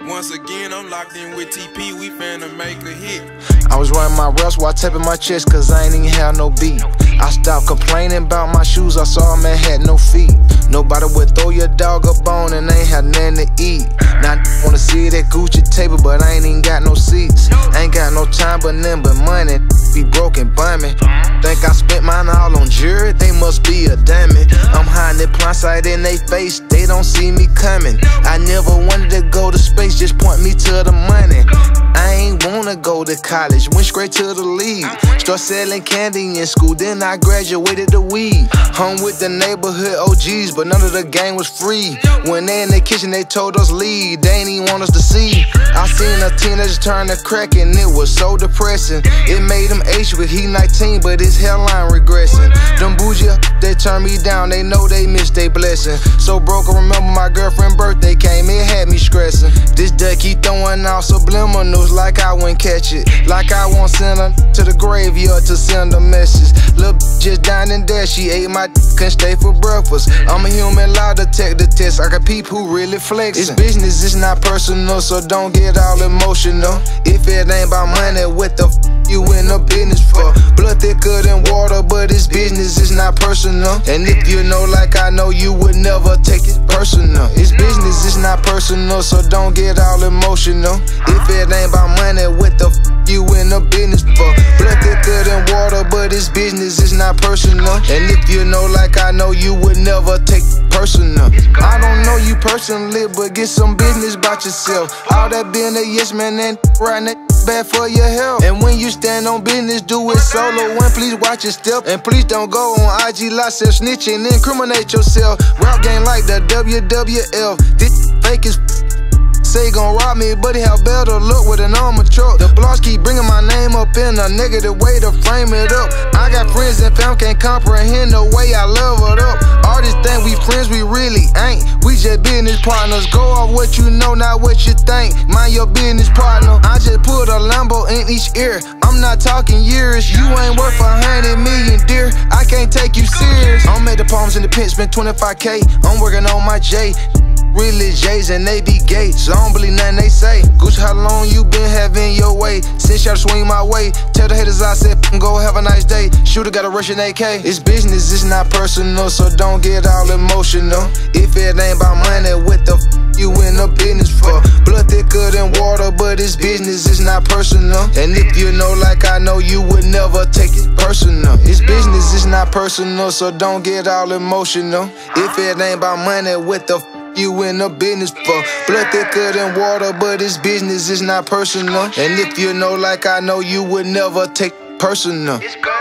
Once again, I'm locked in with TP, we finna make a hit. I was running my raps while tapping my chest, cause I ain't even have no beat. I stopped complaining about my shoes, I saw a man had no feet. Nobody would throw your dog a bone and ain't had nothing to eat. Now I wanna see that Gucci table, but I ain't even got no seats. Ain't got no time but nothing but money, be broken bumming. Think I spent mine all on jewelry, they must be a dummy. I'm hiding it blindside in they face, they don't see me coming. I never wanted to go to space, just point me to the money. I ain't wanna go to college, went straight to the league. Start selling candy in school, then I graduated to weed. Hung with the neighborhood OGs, but none of the gang was free. When they in the kitchen, they told us leave, they ain't even want us to see. I seen a teenager turn to crack and it was so depressing. It made him age with he 19, but his hairline regressing. Them bougie, they turn me down, they know they missed their blessing. So broke, I remember my girlfriend's birthday came, it had me stressing. This duck keep throwing out subliminals like I wouldn't catch it. Like I won't send her to the graveyard to send a message. Lil' just dined and dash, she ate my couldn't stay for breakfast. I'm a human lie detector test, I got people who really flexing. It's business, it's not personal, so don't get all emotional. If it ain't about money, what the you in the business for? Blood thicker than water, but it's business, it's not personal. And if you know like I know, you would never take it personal. It's business, it's not personal, so don't get all emotional. If it ain't about money, what the you in the business for? Blood thicker than water, but it's business, it's not personal. And if you know like I know, you would never take it personal. I don't know you personally, but get some business about yourself. All that being a yes man and right that bad for your health. And when you stand on business, do it solo. And please watch your step, and please don't go on IG live self snitching, incriminate yourself. Rap game like the WWF. This fake is say gon' rob me, but he have better luck with an armored truck. The blogs keep bringing my name up in a negative way to frame it up. I got friends and fam can't comprehend the way I leveled up. Artists think we friends, we really ain't. We just business partners. Go off what you know, not what you think. Mind your business partner. I just put a Lambo in each ear. I'm not talking years. You ain't worth 100 million, dear. I can't take you serious. I'm at the palms in the pit, spend 25K. I'm working on my J. Really J's and they be gay, so I don't believe nothing they say. Gucci, how long you been having your way? Since y'all swing my way, tell the haters I said go have a nice day. Shooter got a Russian AK. It's business, it's not personal, so don't get all emotional. If it ain't about money, what the you in the business for? Blood thicker than water, but it's business, it's not personal. And if you know like I know, you would never take it personal. It's business, it's not personal, so don't get all emotional. If it ain't about money, what the you in the business for? Blood thicker than water, but it's business, it's not personal. And if you know like I know, you would never take personal.